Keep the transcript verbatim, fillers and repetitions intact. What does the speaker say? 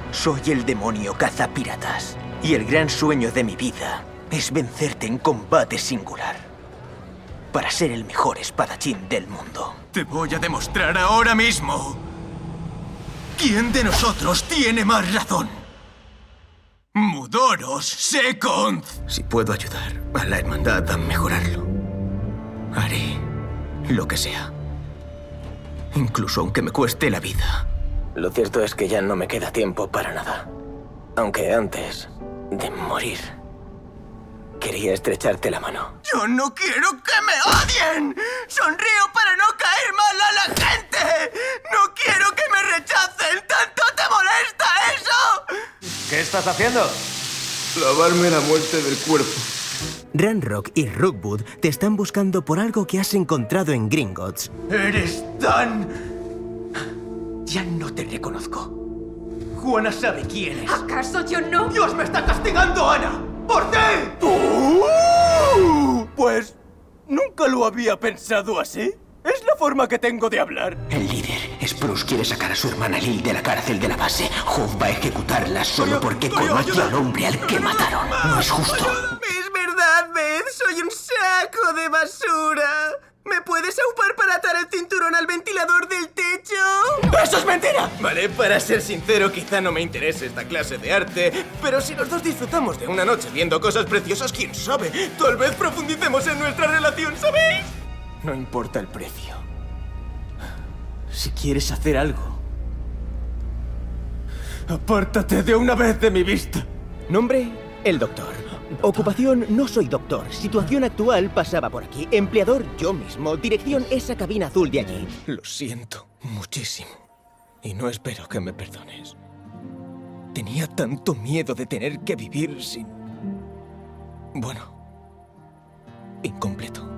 Soy el demonio cazapiratas. Y el gran sueño de mi vida es vencerte en combate singular. Para ser el mejor espadachín del mundo. Te voy a demostrar ahora mismo. ¿Quién de nosotros tiene más razón? Mudoros Second. Si puedo ayudar a la hermandad a mejorarlo, haré lo que sea. Incluso aunque me cueste la vida. Lo cierto es que ya no me queda tiempo para nada. Aunque antes de morir, quería estrecharte la mano. ¡Yo no quiero que me odien! ¡Sonrío para no caer mal a la gente! ¡No quiero que me rechacen! ¿Tanto te molesta eso? ¿Qué estás haciendo? Lavarme la muerte del cuerpo. Ranrock y Rookwood te están buscando por algo que has encontrado en Gringotts. ¡Eres tan... Ya no te reconozco. Juana sabe quién es. ¿Acaso yo no? ¡Dios me está castigando, Ana! ¡Por ti! Uh, pues... nunca lo había pensado así. Es la forma que tengo de hablar. El líder, Spruce, quiere sacar a su hermana Lil de la cárcel de la base. Hood va a ejecutarla solo porque conoce al hombre al que mataron. No es justo. Es verdad, Beth. Soy un saco de basura. ¿Me puedes aupar para atar el cinturón al ventilador del techo? ¡Eso es mentira! Vale, para ser sincero, quizá no me interese esta clase de arte, pero si los dos disfrutamos de una noche viendo cosas preciosas, quién sabe, tal vez profundicemos en nuestra relación, ¿sabéis? No importa el precio. Si quieres hacer algo, apártate de una vez de mi vista. Nombre, el doctor. Ocupación, no soy doctor. Situación actual, pasaba por aquí. Empleador, yo mismo. Dirección, esa cabina azul de allí. Lo siento muchísimo. Y no espero que me perdones. Tenía tanto miedo de tener que vivir sin... Bueno, incompleto.